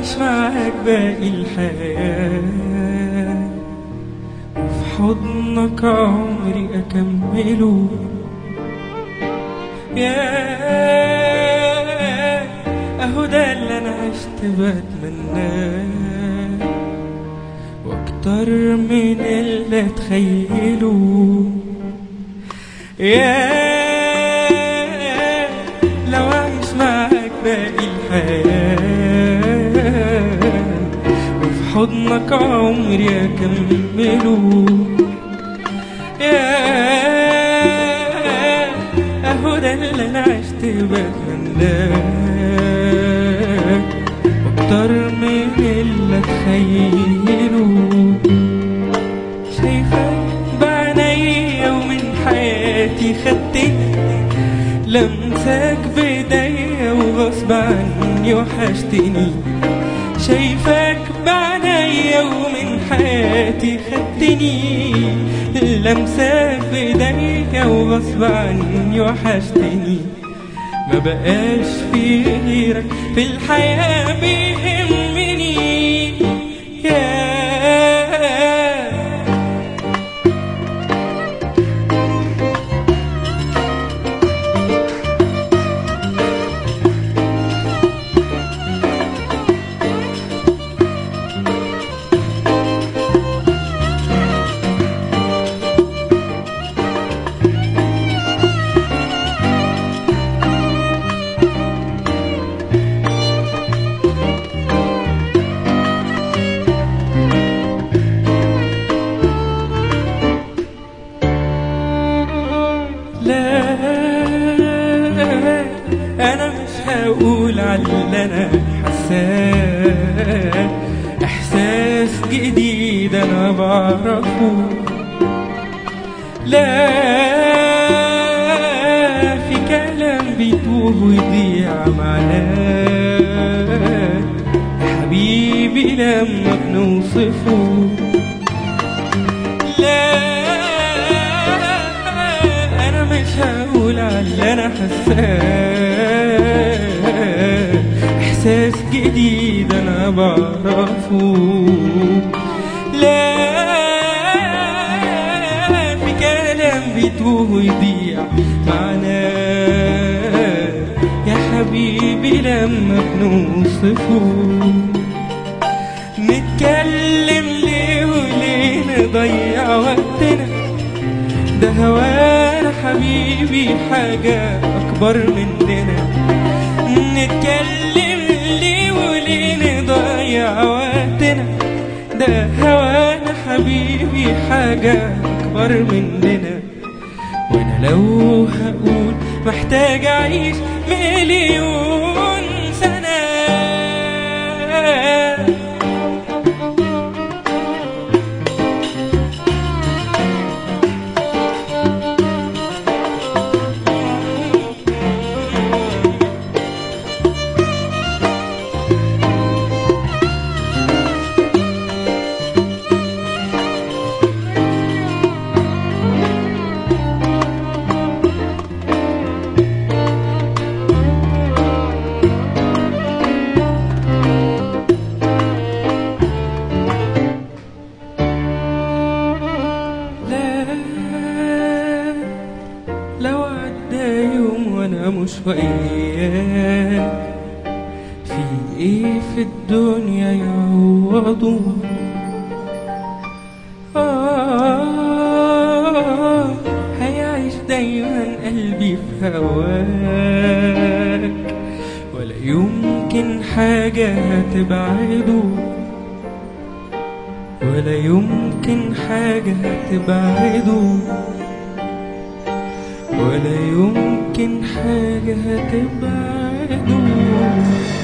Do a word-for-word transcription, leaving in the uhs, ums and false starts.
أعيش معاك باقي الحياة، وفي حضنك عمري أكمله. ياه أهو ده اللي أنا عشت بتمناه، واكتر من اللي أتخيله. ياه لو أعيش معاك باقي الحياة، وفي حضنك عمري أكمله. ياه أهو ده اللي أنا عشت بتمناه، واكتر من اللي أتخيله. شايفك بعينيا ومن حياتي خدتني، لمسك بايديا وغصب عني وحشتني. شايفك بعينيا ومن حياتي خدتني، لمسك بايديا وغصب عني وحشتني. ما بقاش في غيرك في الحياة بيهمني. ياه أنا مش هقول على اللي أنا حساه، إحساس جديد أنا بعرفه. لا في كلام بيتوه ويضيع معناه يا حبيبي لما بنوصفه. لا أنا مش هقول على اللي أنا حساه، إحساس جديد أنا بعرفه. لا في كلام بيتوه ويضيع معناه يا حبيبي لما بنوصفه. نتكلم ليه وليه نضيع وقتنا، ده هوانا حبيبي حاجة أكبر مننا. نتكلم ليه وليه نضيع وقتنا، ده هوانا حبيبي حاجة أكبر مننا. وأنا لو هقول محتاج أعيش مليون سنة. لو عدى يوم وانا مش وياك، في ايه في الدنيا يعوضه؟ آه هيعيش دايما قلبي في هواك، ولا يمكن حاجة هتبعده، ولا يمكن حاجة هتبعده، ولا يمكن حاجة هتبعده.